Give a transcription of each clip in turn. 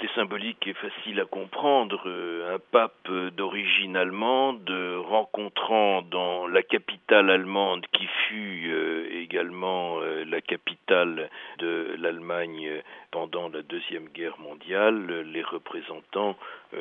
symbolique et facile à comprendre. Un pape d'origine allemande rencontrant dans la capitale allemande qui fut également la capitale de l'Allemagne pendant la Deuxième Guerre mondiale, les représentants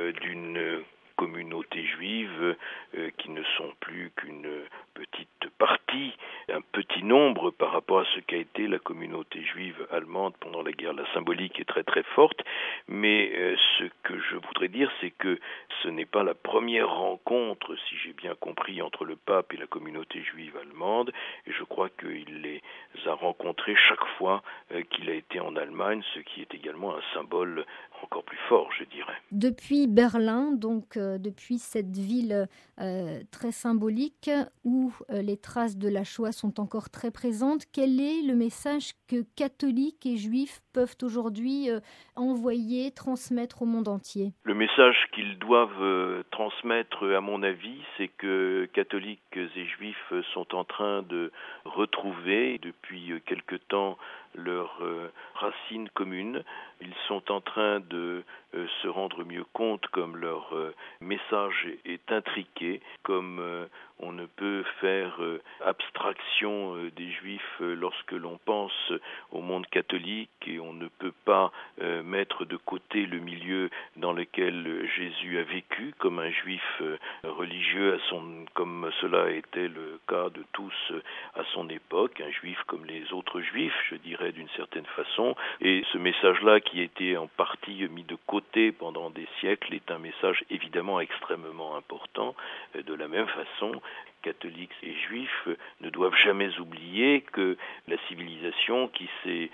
d'une communauté juive qui ne sont plus qu'une petite partie, un petit nombre par rapport à ce qu'a été la communauté juive allemande pendant la guerre. La symbolique est très très forte, mais ce que je voudrais dire, c'est que ce n'est pas la première rencontre, si j'ai bien compris, entre le pape et la communauté juive allemande, et je crois qu'il les a rencontrés chaque fois qu'il a été en Allemagne, ce qui est également un symbole encore plus fort, je dirais. Depuis Berlin, donc depuis cette ville très symbolique où les traces de la Shoah sont encore très présentes, quel est le message que catholiques et juifs peuvent aujourd'hui envoyer, transmettre au monde entier? Le message qu'ils doivent transmettre, à mon avis, c'est que catholiques et juifs sont en train de retrouver depuis quelque temps leurs racines communes. Ils sont en train de se rendre mieux compte comme leur message est intriqué, comme on ne peut faire abstraction des juifs lorsque l'on pense au monde catholique, et on ne peut pas mettre de côté le milieu dans lequel Jésus a vécu comme un juif religieux, comme cela était le cas de tous à son époque, un juif comme les autres juifs, je dirais d'une certaine façon. Et ce message-là, qui a été en partie mis de côté pendant des siècles, est un message évidemment extrêmement important. De la même façon, catholiques et juifs ne doivent jamais oublier que la civilisation qui s'est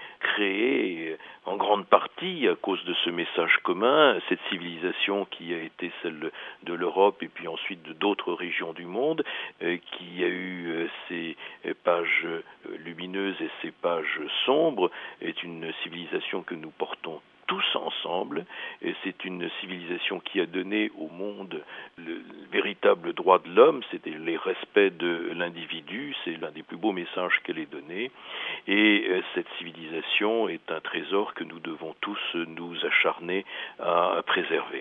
créée en grande partie à cause de ce message commun, cette civilisation qui a été celle de l'Europe et puis ensuite de d'autres régions du monde, qui a eu ses pages lumineuses et ses pages sombres, est une civilisation que nous portons tous ensemble, et c'est une civilisation qui a donné au monde le véritable droit de l'homme, c'était le respect de l'individu, c'est l'un des plus beaux messages qu'elle ait donné, et cette civilisation est un trésor que nous devons tous nous acharner à préserver.